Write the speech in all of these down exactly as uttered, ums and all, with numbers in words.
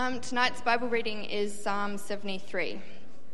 Um, tonight's Bible reading is Psalm seventy-three.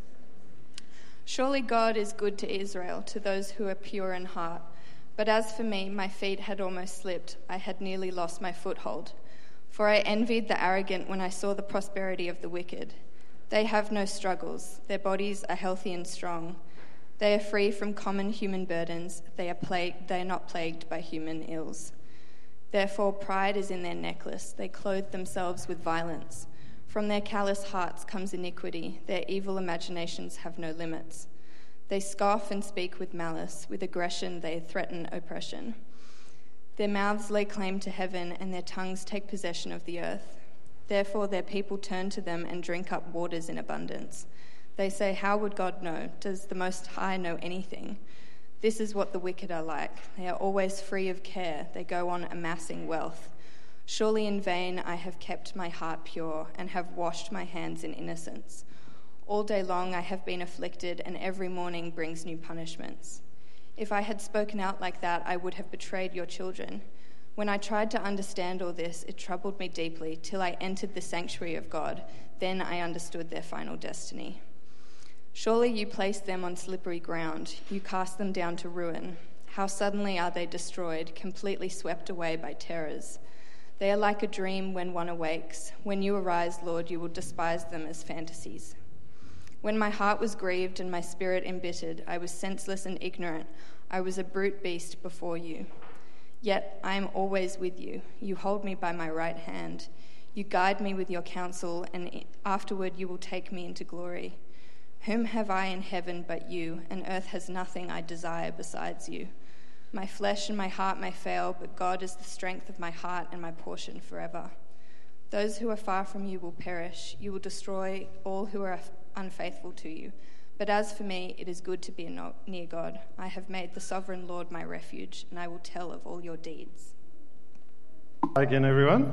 Surely God is good to Israel, to those who are pure in heart. But as for me, my feet had almost slipped. I had nearly lost my foothold. For I envied the arrogant when I saw the prosperity of the wicked. They have no struggles. Their bodies are healthy and strong. They are free from common human burdens. They are plagued, they are not plagued by human ills. Therefore pride is in their necklace. They clothe themselves with violence. From their callous hearts comes iniquity. Their evil imaginations have no limits. They scoff and speak with malice. With aggression they threaten oppression. Their mouths lay claim to heaven, and their tongues take possession of the earth. Therefore their people turn to them and drink up waters in abundance. They say, how would God know? Does the Most High know anything? This is what the wicked are like. They are always free of care. They go on amassing wealth. Surely in vain I have kept my heart pure and have washed my hands in innocence. All day long I have been afflicted, and every morning brings new punishments. If I had spoken out like that, I would have betrayed your children. When I tried to understand all this, it troubled me deeply till I entered the sanctuary of God. Then I understood their final destiny. Surely you place them on slippery ground. You cast them down to ruin. How suddenly are they destroyed, completely swept away by terrors. They are like a dream when one awakes. When you arise, Lord, you will despise them as fantasies. When my heart was grieved and my spirit embittered, I was senseless and ignorant. I was a brute beast before you. Yet I am always with you. You hold me by my right hand. You guide me with your counsel, and afterward you will take me into glory. Whom have I in heaven but you, and earth has nothing I desire besides you. My flesh and my heart may fail, but God is the strength of my heart and my portion forever. Those who are far from you will perish. You will destroy all who are unfaithful to you. But as for me, it is good to be near God. I have made the sovereign Lord my refuge, and I will tell of all your deeds. Hi again, everyone.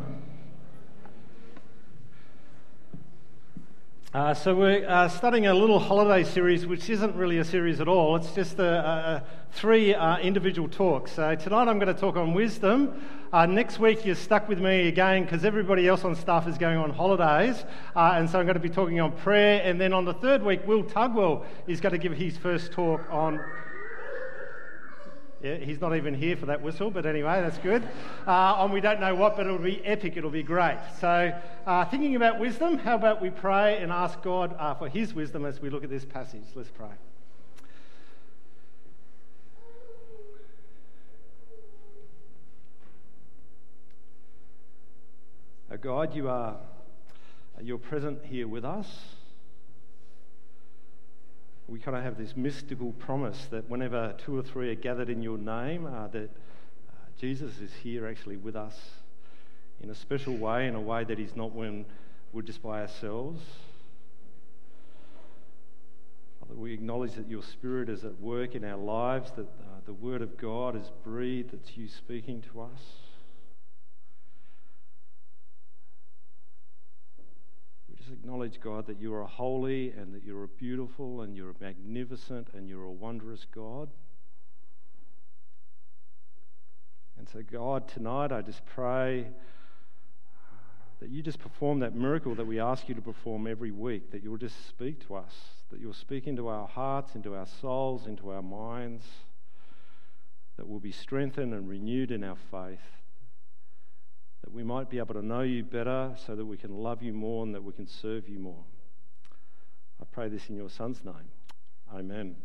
Uh, so we're uh, studying a little holiday series, which isn't really a series at all. It's just a, a, three uh, individual talks. So tonight I'm going to talk on wisdom. Uh, next week you're stuck with me again because everybody else on staff is going on holidays. Uh, and so I'm going to be talking on prayer. And then on the third week, Will Tugwell is going to give his first talk on... Yeah, he's not even here for that whistle, but anyway, that's good. Uh, and we don't know what, but it'll be epic, it'll be great. So, uh, thinking about wisdom, how about we pray and ask God uh, for his wisdom as we look at this passage. Let's pray. Oh God, you are you're present here with us. We kind of have this mystical promise that whenever two or three are gathered in your name, uh, that uh, Jesus is here actually with us in a special way, in a way that he's not when we're just by ourselves. Father, we acknowledge that your Spirit is at work in our lives, that uh, the Word of God is breathed, it's you speaking to us. Acknowledge, God, that you are holy and that you're a beautiful and you're a magnificent and you're a wondrous God. And so, God, tonight I just pray that you just perform that miracle that we ask you to perform every week, that you'll just speak to us, that you'll speak into our hearts, into our souls, into our minds, that we'll be strengthened and renewed in our faith, that we might be able to know you better so that we can love you more and that we can serve you more. I pray this in your Son's name. Amen.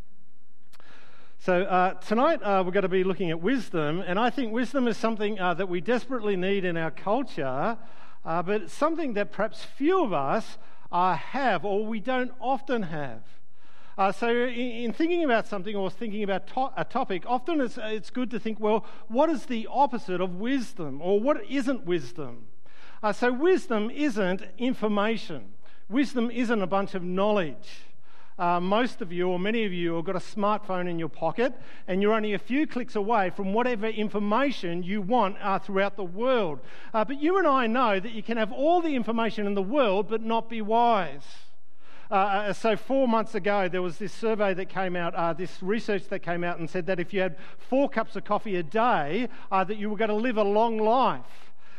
So uh, tonight uh, we're going to be looking at wisdom, and I think wisdom is something uh, that we desperately need in our culture, uh, but it's something that perhaps few of us uh, have or we don't often have. Uh, so in, in thinking about something or thinking about to- a topic, often it's, it's good to think, well, what is the opposite of wisdom, or what isn't wisdom? Uh, so wisdom isn't information. Wisdom isn't a bunch of knowledge. Uh, most of you, or many of you, have got a smartphone in your pocket, and you're only a few clicks away from whatever information you want uh, throughout the world. Uh, but you and I know that you can have all the information in the world but not be wise. Uh, so four months ago, there was this survey that came out, uh, this research that came out and said that if you had four cups of coffee a day, uh, that you were going to live a long life.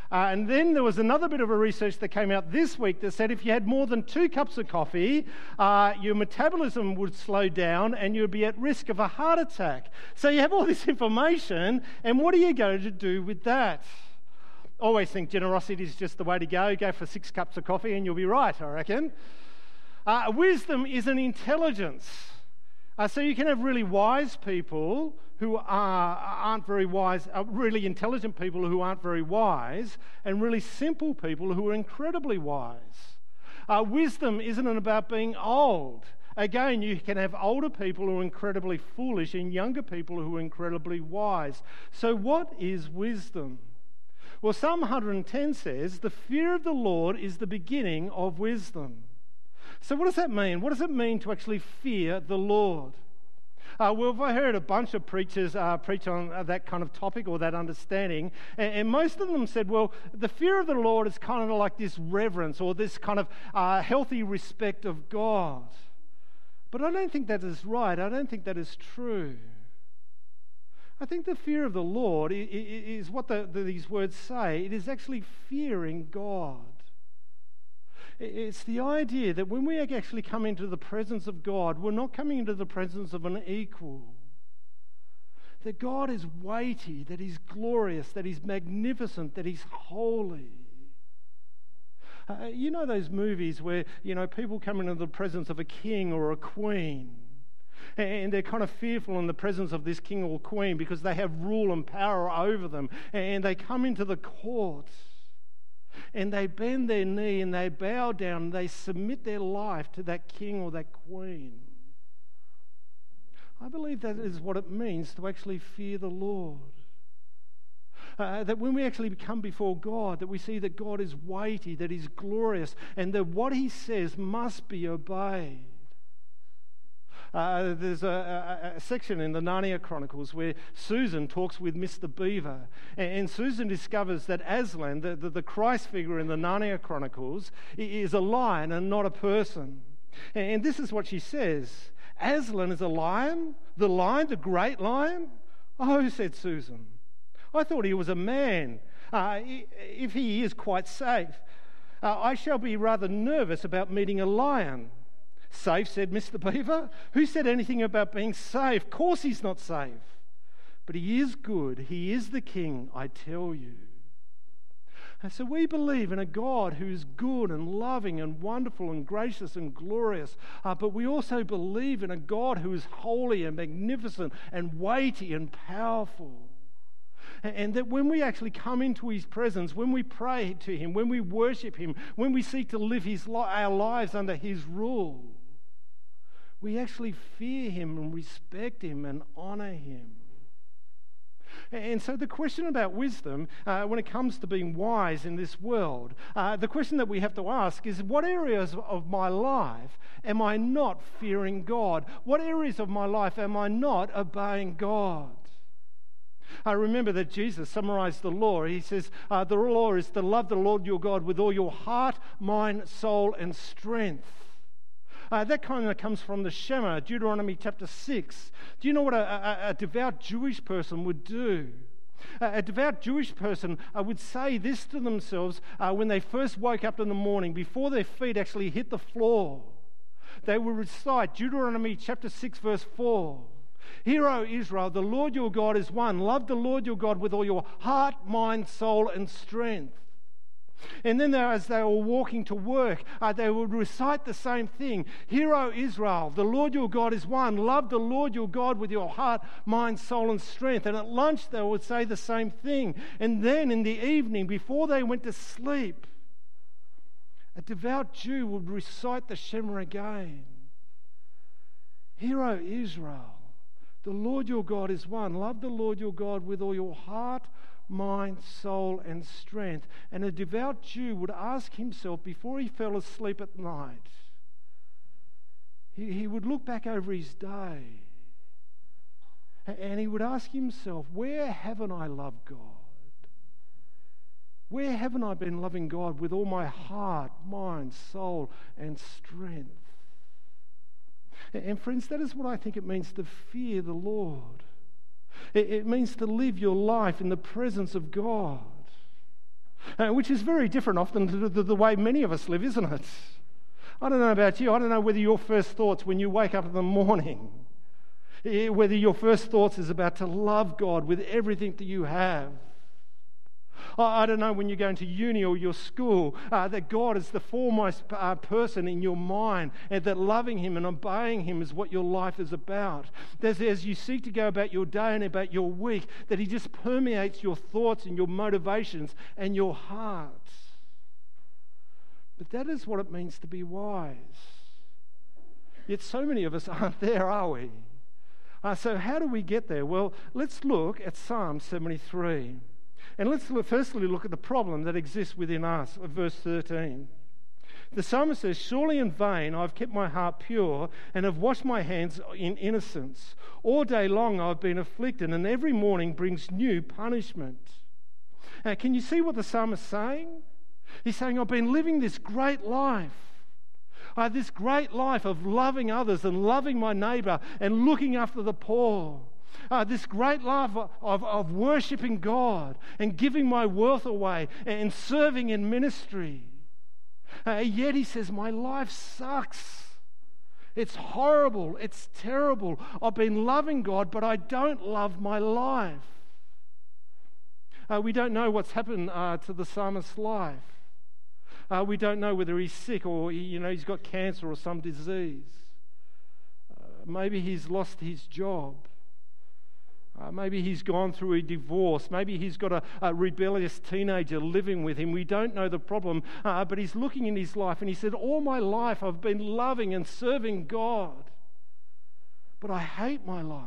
Uh, and then there was another bit of a research that came out this week that said if you had more than two cups of coffee, uh, your metabolism would slow down and you'd be at risk of a heart attack. So you have all this information, and what are you going to do with that? Always think generosity is just the way to go. Go for six cups of coffee and you'll be right, I reckon. Uh, wisdom is an intelligence. Uh, so you can have really wise people who are, aren't very wise, uh, really intelligent people who aren't very wise, and really simple people who are incredibly wise. Uh, wisdom isn't about being old. Again, you can have older people who are incredibly foolish and younger people who are incredibly wise. So what is wisdom? Well, Psalm one hundred ten says, the fear of the Lord is the beginning of wisdom. So what does that mean? What does it mean to actually fear the Lord? Uh, well, I heard a bunch of preachers uh, preach on uh, that kind of topic or that understanding, and, and most of them said, well, the fear of the Lord is kind of like this reverence or this kind of uh, healthy respect of God. But I don't think that is right. I don't think that is true. I think the fear of the Lord is what the, the, these words say. It is actually fearing God. It's the idea that when we actually come into the presence of God, we're not coming into the presence of an equal. That God is weighty, that He's glorious, that He's magnificent, that He's holy. Uh, you know those movies where, you know, people come into the presence of a king or a queen, and they're kind of fearful in the presence of this king or queen because they have rule and power over them, and they come into the court and they bend their knee and they bow down and they submit their life to that king or that queen. I believe that is what it means to actually fear the Lord. Uh, that when we actually come before God, that we see that God is weighty, that He's glorious, and that what He says must be obeyed. Uh, there's a, a, a section in the Narnia Chronicles where Susan talks with Mister Beaver, and, and Susan discovers that Aslan, the, the, the Christ figure in the Narnia Chronicles, is a lion and not a person. And, and this is what she says: Aslan is a lion? The lion, the great lion? Oh, said Susan, I thought he was a man. Uh, if he is quite safe, uh, I shall be rather nervous about meeting a lion. Safe, said Mister Beaver. Who said anything about being safe? Of course he's not safe. But he is good. He is the king, I tell you. And so we believe in a God who is good and loving and wonderful and gracious and glorious. Uh, but we also believe in a God who is holy and magnificent and weighty and powerful. And that when we actually come into His presence, when we pray to Him, when we worship Him, when we seek to live his li- our lives under His rule, we actually fear Him and respect Him and honour Him. And so the question about wisdom, uh, when it comes to being wise in this world, uh, the question that we have to ask is, what areas of my life am I not fearing God? What areas of my life am I not obeying God? I remember that Jesus summarized the law. He says, uh, the law is to love the Lord your God with all your heart, mind, soul, and strength. Uh, that kind of comes from the Shema, Deuteronomy chapter six. Do you know what a, a, a devout Jewish person would do? A, a devout Jewish person uh, would say this to themselves uh, when they first woke up in the morning, before their feet actually hit the floor. They would recite Deuteronomy chapter six, verse four. Hear, O Israel, the Lord your God is one. Love the Lord your God with all your heart, mind, soul, and strength. And then as they were walking to work, uh, they would recite the same thing. Hear, O Israel, the Lord your God is one. Love the Lord your God with your heart, mind, soul, and strength. And at lunch they would say the same thing. And then in the evening, before they went to sleep, a devout Jew would recite the Shema again. Hear, O Israel, the Lord your God is one. Love the Lord your God with all your heart, mind, soul, and strength. And a devout Jew would ask himself before he fell asleep at night, he, he would look back over his day and he would ask himself, where haven't I loved God? Where haven't I been loving God with all my heart, mind, soul, and strength? And friends, that is what I think it means to fear the Lord. It means to live your life in the presence of God. uh, which is very different often to the, the way many of us live, isn't it? I don't know about you. I don't know whether your first thoughts when you wake up in the morning, whether your first thoughts is about to love God with everything that you have. I don't know when you're going to uni or your school, uh, that God is the foremost uh, person in your mind, and that loving Him and obeying Him is what your life is about. As, as you seek to go about your day and about your week, that He just permeates your thoughts and your motivations and your heart. But that is what it means to be wise. Yet so many of us aren't there, are we? Uh, so how do we get there? Well, let's look at Psalm seventy-three. And let's look, firstly look at the problem that exists within us, of verse thirteen. The psalmist says, "Surely in vain I've kept my heart pure and have washed my hands in innocence. All day long I've been afflicted, and every morning brings new punishment." Now, can you see what the psalmist is saying? He's saying, I've been living this great life. I have this great life of loving others and loving my neighbour and looking after the poor. Uh, this great life of, of, of worshipping God and giving my wealth away and serving in ministry. Uh, yet he says, my life sucks. It's horrible. It's terrible. I've been loving God, but I don't love my life. Uh, we don't know what's happened uh, to the psalmist's life. Uh, we don't know whether he's sick or he, you know, he's got cancer or some disease. Uh, maybe he's lost his job. Uh, maybe he's gone through a divorce. Maybe he's got a, a rebellious teenager living with him. We don't know the problem, uh, but he's looking in his life and he said, all my life I've been loving and serving God, but I hate my life.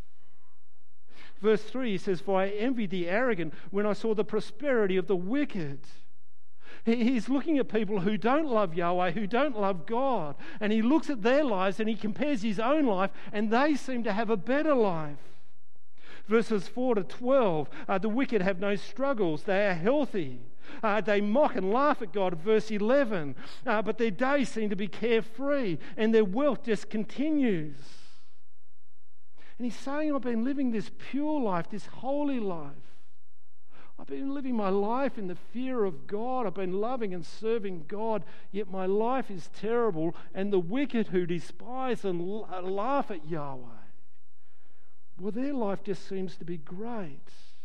Verse three, he says, "For I envied the arrogant when I saw the prosperity of the wicked." He's looking at people who don't love Yahweh, who don't love God, and he looks at their lives and he compares his own life, and they seem to have a better life. Verses four to twelve, uh, the wicked have no struggles, they are healthy. Uh, they mock and laugh at God, verse eleven, uh, but their days seem to be carefree, and their wealth just continues. And he's saying, I've been living this pure life, this holy life. I've been living my life in the fear of God. I've been loving and serving God, yet my life is terrible. And the wicked who despise and laugh at Yahweh, well, their life just seems to be great.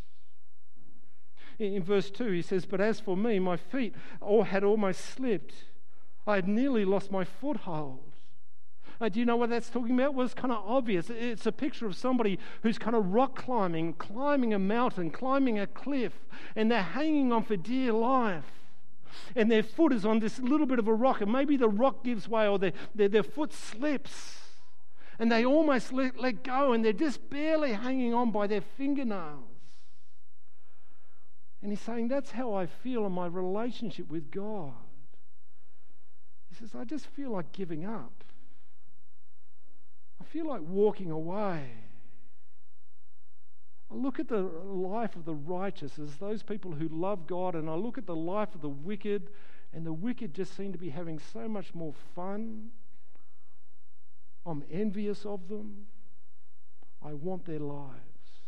In verse two, he says, "But as for me, my feet all had almost slipped. I had nearly lost my foothold." Uh, do you know what that's talking about? Well, it's kind of obvious. It's a picture of somebody who's kind of rock climbing, climbing a mountain, climbing a cliff, and they're hanging on for dear life. And their foot is on this little bit of a rock, and maybe the rock gives way or their, their, their foot slips. And they almost let, let go, and they're just barely hanging on by their fingernails. And he's saying, that's how I feel in my relationship with God. He says, I just feel like giving up. I feel like walking away. I look at the life of the righteous as those people who love God, and I look at the life of the wicked, and the wicked just seem to be having so much more fun. I'm envious of them. I want their lives.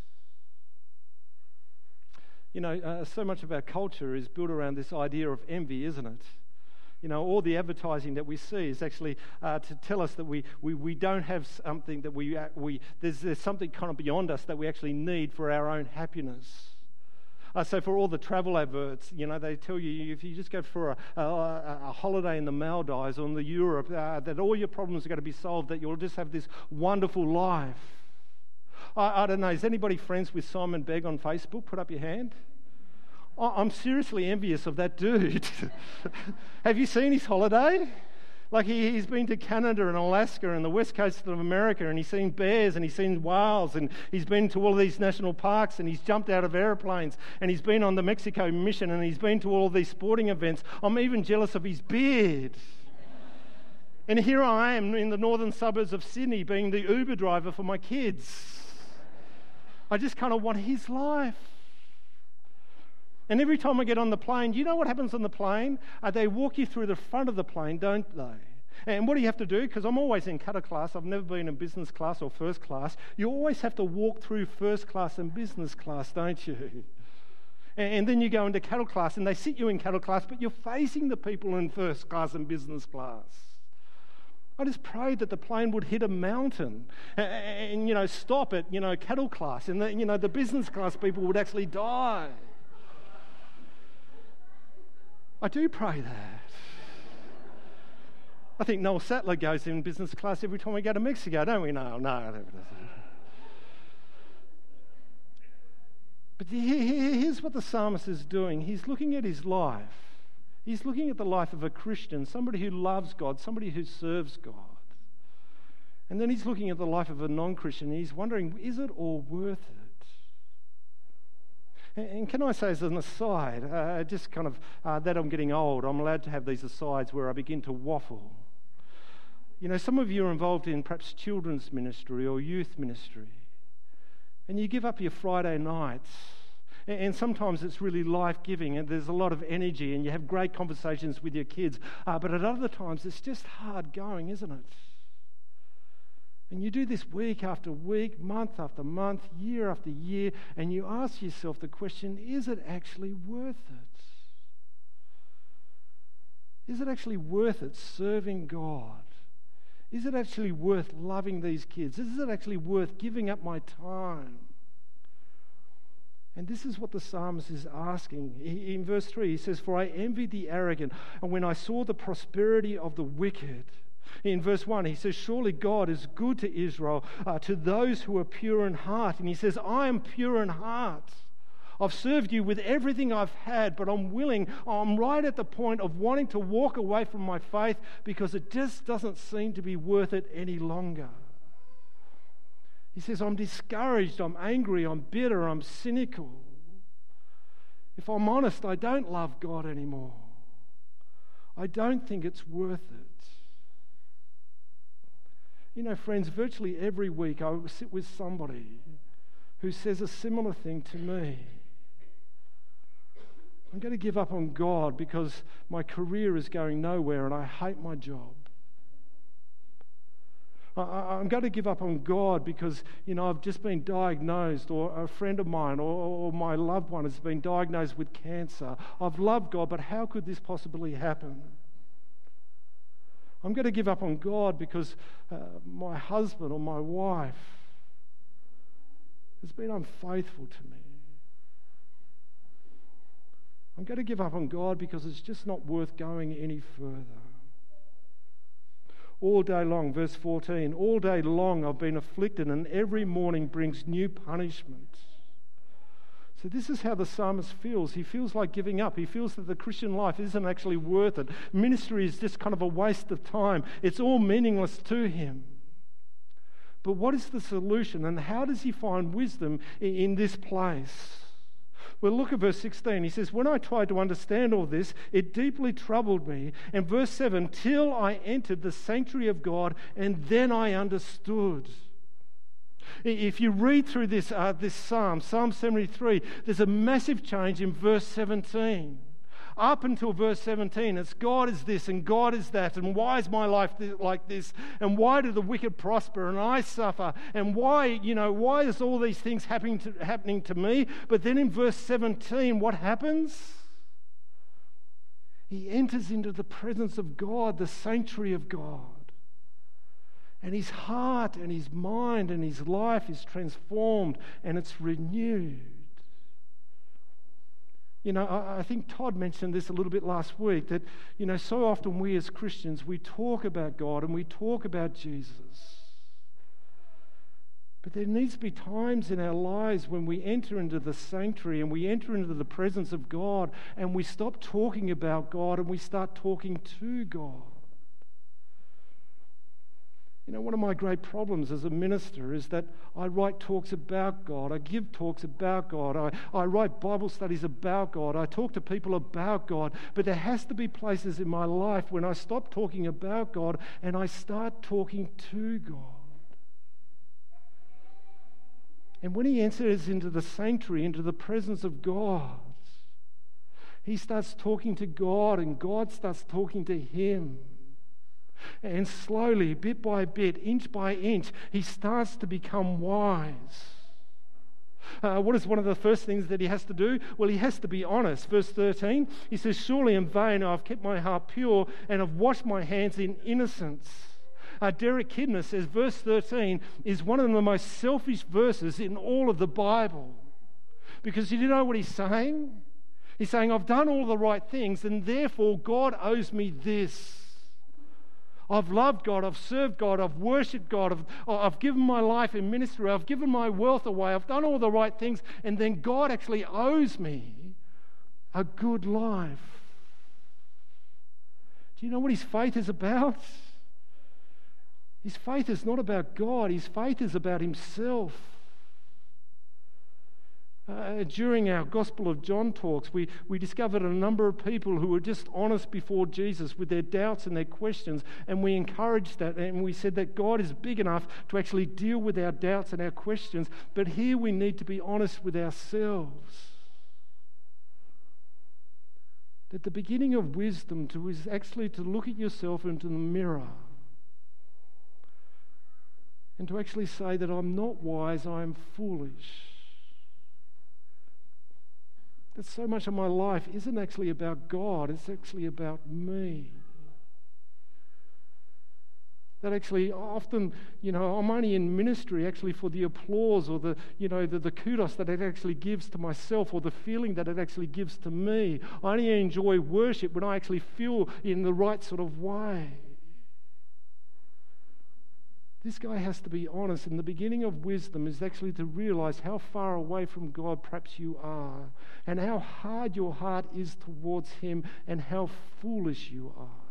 You know, uh, so much of our culture is built around this idea of envy, isn't it? You know, all the advertising that we see is actually uh, to tell us that we, we, we don't have something that we, uh, we there's, there's something kind of beyond us that we actually need for our own happiness. Uh, so for all the travel adverts, you know, they tell you if you just go for a, a, a holiday in the Maldives or in the Europe, uh, that all your problems are going to be solved, that you'll just have this wonderful life. I, I don't know, is anybody friends with Simon Begg on Facebook? Put up your hand. I'm seriously envious of that dude. Have you seen his holiday? Like he, he's been to Canada and Alaska and the west coast of America, and he's seen bears and he's seen whales, and he's been to all of these national parks, and he's jumped out of airplanes, and he's been on the Mexico mission, and he's been to all of these sporting events. I'm even jealous of his beard. And here I am in the northern suburbs of Sydney being the Uber driver for my kids. I just kind of want his life. And every time I get on the plane, do you know what happens on the plane? Uh, they walk you through the front of the plane, don't they? And what do you have to do? Because I'm always in cutter class. I've never been in business class or first class. You always have to walk through first class and business class, don't you? And then you go into cattle class and they sit you in cattle class, but you're facing the people in first class and business class. I just prayed that the plane would hit a mountain and, and you know, stop at, you know, cattle class, and that, you know, the business class people would actually die. I do pray that. I think Noel Sattler goes in business class every time we go to Mexico, don't we? No, no. But here's what the psalmist is doing. He's looking at his life. He's looking at the life of a Christian, somebody who loves God, somebody who serves God. And then he's looking at the life of a non-Christian, and he's wondering, is it all worth it? And can I say as an aside, uh, just kind of uh, that I'm getting old, I'm allowed to have these asides where I begin to waffle. You know, some of you are involved in perhaps children's ministry or youth ministry, and you give up your Friday nights, and sometimes it's really life-giving, and there's a lot of energy, and you have great conversations with your kids, uh, but at other times it's just hard going, isn't it? And you do this week after week, month after month, year after year, and you ask yourself the question, is it actually worth it? Is it actually worth it serving God? Is it actually worth loving these kids? Is it actually worth giving up my time? And this is what the psalmist is asking. He, in verse three, he says, "For I envied the arrogant, and when I saw the prosperity of the wicked." In verse one, he says, "Surely God is good to Israel, uh, to those who are pure in heart." And he says, "I am pure in heart. I've served you with everything I've had, but I'm willing, I'm right at the point of wanting to walk away from my faith because it just doesn't seem to be worth it any longer." He says, "I'm discouraged, I'm angry, I'm bitter, I'm cynical. If I'm honest, I don't love God anymore. I don't think it's worth it." You know, friends, virtually every week I sit with somebody who says a similar thing to me. I'm going to give up on God because my career is going nowhere and I hate my job. I'm going to give up on God because, you know, I've just been diagnosed, or a friend of mine or, or my loved one has been diagnosed with cancer. I've loved God, but how could this possibly happen? I'm going to give up on God because uh, my husband or my wife has been unfaithful to me. I'm going to give up on God because it's just not worth going any further. All day long, verse fourteen, "All day long I've been afflicted, and every morning brings new punishment." So this is how the psalmist feels. He feels like giving up. He feels that the Christian life isn't actually worth it. Ministry is just kind of a waste of time. It's all meaningless to him. But what is the solution, and how does he find wisdom in this place? Well, look at verse sixteen. He says, "When I tried to understand all this, it deeply troubled me." And verse seven, "Till I entered the sanctuary of God, and then I understood." If you read through this, uh, this psalm, Psalm seventy-three, there's a massive change in verse seventeen. Up until verse seventeen, it's God is this and God is that, and why is my life like this, and why do the wicked prosper and I suffer, and why, you know, why is all these things happening to, happening to me? But then in verse seventeen, what happens? He enters into the presence of God, the sanctuary of God. And his heart and his mind and his life is transformed and it's renewed. You know, I, I think Todd mentioned this a little bit last week, that, you know, so often we as Christians, we talk about God and we talk about Jesus. But there needs to be times in our lives when we enter into the sanctuary and we enter into the presence of God and we stop talking about God and we start talking to God. You know, one of my great problems as a minister is that I write talks about God. I give talks about God. I, I write Bible studies about God. I talk to people about God. But there has to be places in my life when I stop talking about God and I start talking to God. And when he enters into the sanctuary, into the presence of God, he starts talking to God and God starts talking to him. And slowly, bit by bit, inch by inch, he starts to become wise. Uh, what is one of the first things that he has to do? Well, he has to be honest. Verse thirteen, he says, surely in vain I've kept my heart pure and have washed my hands in innocence. Uh, Derek Kidner says verse thirteen is one of the most selfish verses in all of the Bible. Because you know what he's saying? He's saying, I've done all the right things and therefore God owes me this. I've loved God, I've served God, I've worshipped God, I've, I've given my life in ministry, I've given my wealth away, I've done all the right things, and then God actually owes me a good life. Do you know what his faith is about? His faith is not about God, his faith is about himself. Uh, during our Gospel of John talks, we, we discovered a number of people who were just honest before Jesus with their doubts and their questions, and we encouraged that, and we said that God is big enough to actually deal with our doubts and our questions, but here we need to be honest with ourselves. That the beginning of wisdom to, is actually to look at yourself into the mirror and to actually say that I'm not wise, I am foolish. That so much of my life isn't actually about God, it's actually about me. That actually often, you know, I'm only in ministry actually for the applause or the, you know, the, the kudos that it actually gives to myself or the feeling that it actually gives to me. I only enjoy worship when I actually feel in the right sort of way. This guy has to be honest, and the beginning of wisdom is actually to realize how far away from God perhaps you are, and how hard your heart is towards him, and how foolish you are.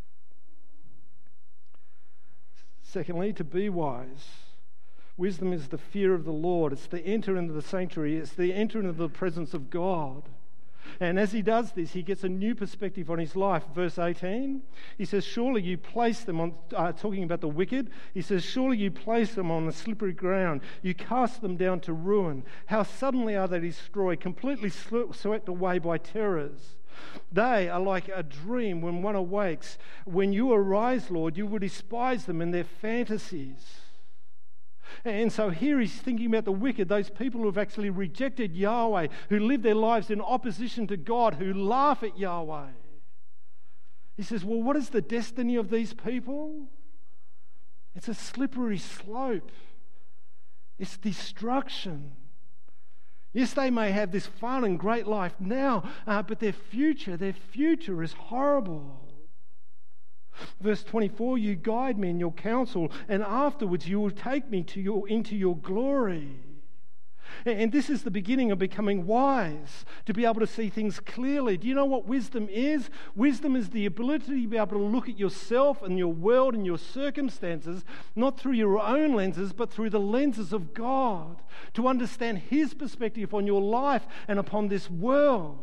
Secondly, to be wise. Wisdom is the fear of the Lord. It's the enter into the sanctuary. It's the enter into the presence of God. And as he does this, he gets a new perspective on his life. Verse eighteen, he says, surely you place them on, uh, talking about the wicked, he says, surely you place them on the slippery ground. You cast them down to ruin. How suddenly are they destroyed, completely swept away by terrors. They are like a dream when one awakes. When you arise, Lord, you will despise them and their fantasies. And so here he's thinking about the wicked, those people who have actually rejected Yahweh, who live their lives in opposition to God, who laugh at Yahweh. He says, well, what is the destiny of these people? It's a slippery slope. It's destruction. Yes, they may have this fun and great life now, uh, but their future, their future is horrible. Verse twenty-four, you guide me in your counsel, and afterwards you will take me to your, into your glory. And this is the beginning of becoming wise, to be able to see things clearly. Do you know what wisdom is? Wisdom is the ability to be able to look at yourself and your world and your circumstances, not through your own lenses, but through the lenses of God, to understand his perspective on your life and upon this world.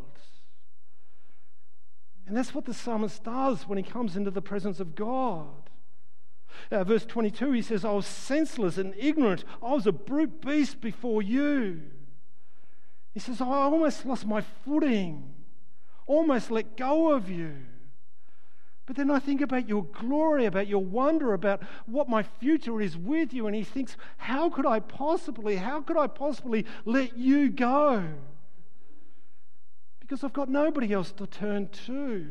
And that's what the psalmist does when he comes into the presence of God. Uh, verse twenty-two, he says, I was senseless and ignorant. I was a brute beast before you. He says, I almost lost my footing, almost let go of you. But then I think about your glory, about your wonder, about what my future is with you. And he thinks, how could I possibly, how could I possibly let you go? Because I've got nobody else to turn to.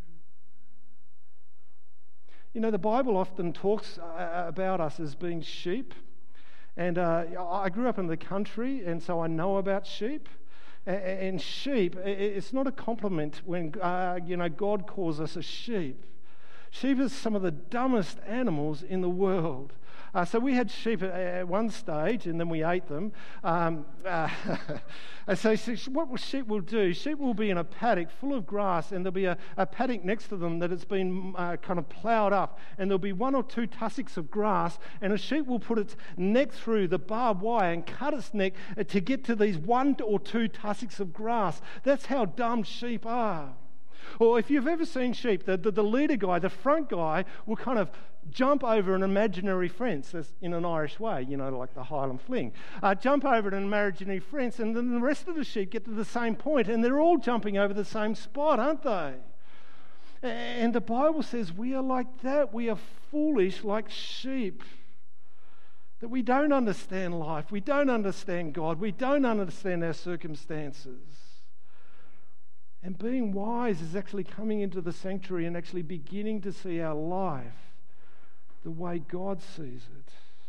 You know, the Bible often talks uh, about us as being sheep. And uh, I grew up in the country, and so I know about sheep. And sheep, it's not a compliment when, uh, you know, God calls us a sheep. Sheep are some of the dumbest animals in the world. Uh, so we had sheep at, at one stage, and then we ate them. Um, uh, so, so what sheep will do, sheep will be in a paddock full of grass, and there'll be a, a paddock next to them that has been uh, kind of ploughed up, and there'll be one or two tussocks of grass, and a sheep will put its neck through the barbed wire and cut its neck to get to these one or two tussocks of grass. That's how dumb sheep are. Or if you've ever seen sheep, the, the, the leader guy, the front guy, will kind of jump over an imaginary fence, as in an Irish way, you know, like the Highland Fling. Uh, jump over an imaginary fence, and then the rest of the sheep get to the same point, and they're all jumping over the same spot, aren't they? And the Bible says we are like that. We are foolish like sheep. That we don't understand life, we don't understand God, we don't understand our circumstances. And being wise is actually coming into the sanctuary and actually beginning to see our life the way God sees it.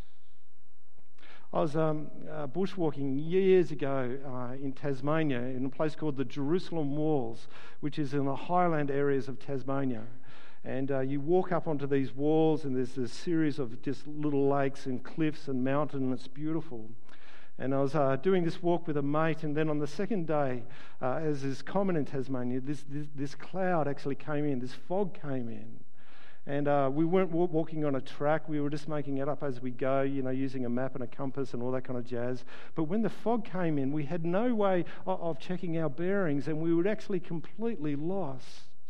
I was um, uh, bushwalking years ago uh, in Tasmania in a place called the Jerusalem Walls, which is in the highland areas of Tasmania. And uh, you walk up onto these walls and there's this series of just little lakes and cliffs and mountains, and it's beautiful. And I was uh, doing this walk with a mate, and then on the second day, uh, as is common in Tasmania, this, this, this cloud actually came in, this fog came in. And uh, we weren't w- walking on a track, we were just making it up as we go, you know, using a map and a compass and all that kind of jazz. But when the fog came in, we had no way of, of checking our bearings, and we were actually completely lost.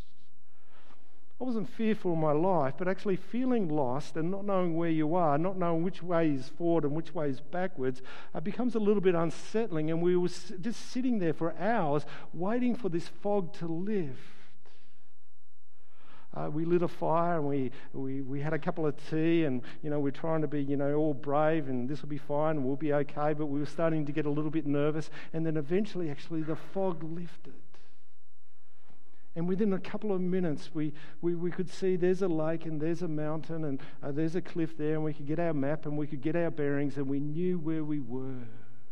I wasn't fearful of my life, but actually feeling lost and not knowing where you are, not knowing which way is forward and which way is backwards, uh, becomes a little bit unsettling. And we were just sitting there for hours waiting for this fog to lift. Uh, we lit a fire and we, we, we had a couple of tea, and you know we're trying to be you know all brave and this will be fine and we'll be okay. But we were starting to get a little bit nervous, and then eventually, actually, the fog lifted. And within a couple of minutes, we, we, we could see there's a lake and there's a mountain and uh, there's a cliff there, and we could get our map and we could get our bearings, and we knew where we were.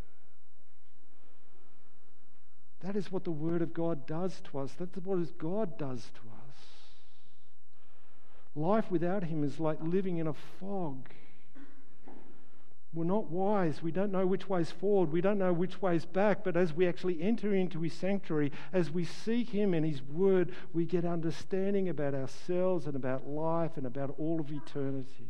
That is what the Word of God does to us. That's what God does to us. Life without Him is like living in a fog. We're not wise. We don't know which way's forward. We don't know which way's back. But as we actually enter into His sanctuary, as we seek Him and His Word, we get understanding about ourselves and about life and about all of eternity.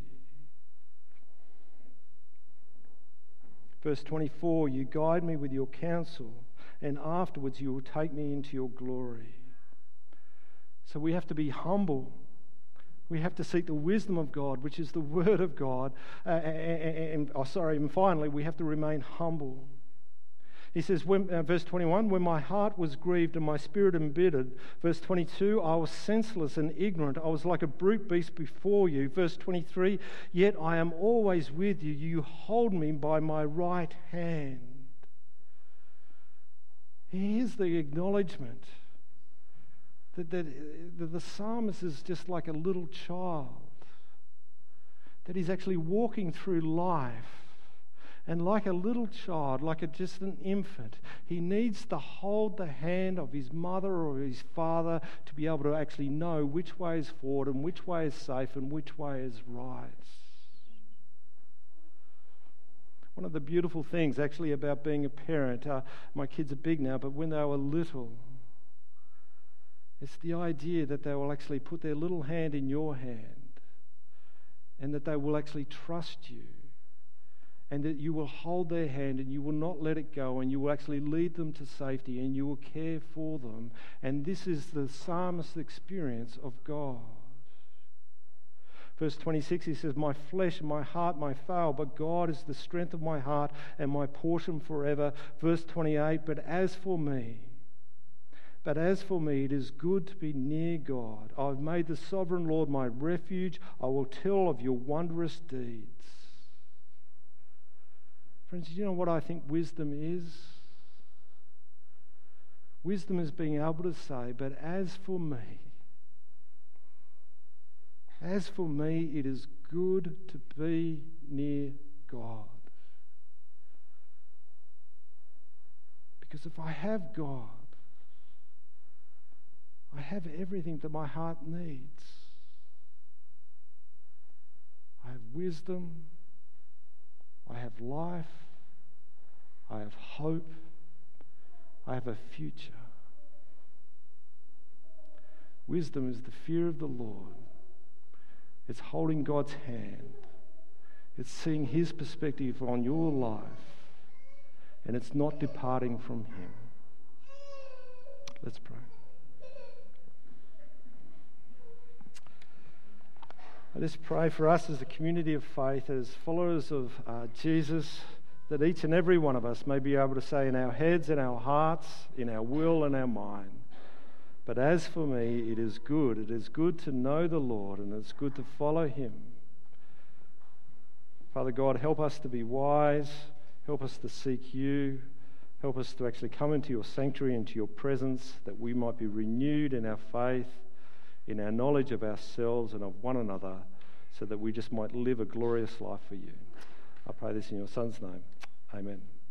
Verse twenty-four, you guide me with your counsel, and afterwards you will take me into your glory. So we have to be humble. We have to seek the wisdom of God, which is the Word of God. Uh, and, and oh, sorry, and finally, we have to remain humble. He says, when, uh, verse twenty-one, when my heart was grieved and my spirit embittered. Verse twenty-two, I was senseless and ignorant. I was like a brute beast before you. Verse twenty-three, yet I am always with you. You hold me by my right hand. Here's the acknowledgement. That, that, that the psalmist is just like a little child, that he's actually walking through life, and like a little child, like a, just an infant, he needs to hold the hand of his mother or his father to be able to actually know which way is forward and which way is safe and which way is right. One of the beautiful things actually about being a parent, uh, my kids are big now, but when they were little, it's the idea that they will actually put their little hand in your hand, and that they will actually trust you, and that you will hold their hand and you will not let it go, and you will actually lead them to safety and you will care for them. And this is the psalmist's experience of God. Verse twenty-six, he says, my flesh and my heart may fail, but God is the strength of my heart and my portion forever. Verse twenty-eight, but as for me, But as for me, it is good to be near God. I've made the sovereign Lord my refuge. I will tell of your wondrous deeds. Friends, do you know what I think wisdom is? Wisdom is being able to say, but as for me, as for me, it is good to be near God. Because if I have God, I have everything that my heart needs. I have wisdom. I have life. I have hope. I have a future. Wisdom is the fear of the Lord. It's holding God's hand. It's seeing His perspective on your life. And it's not departing from Him. Let's pray. I just pray for us as a community of faith, as followers of uh, Jesus, that each and every one of us may be able to say in our heads, in our hearts, in our will and our mind, but as for me, it is good. It is good to know the Lord, and it's good to follow Him. Father God, help us to be wise. Help us to seek you. Help us to actually come into your sanctuary, into your presence, that we might be renewed in our faith, in our knowledge of ourselves and of one another, so that we just might live a glorious life for you. I pray this in your Son's name. Amen.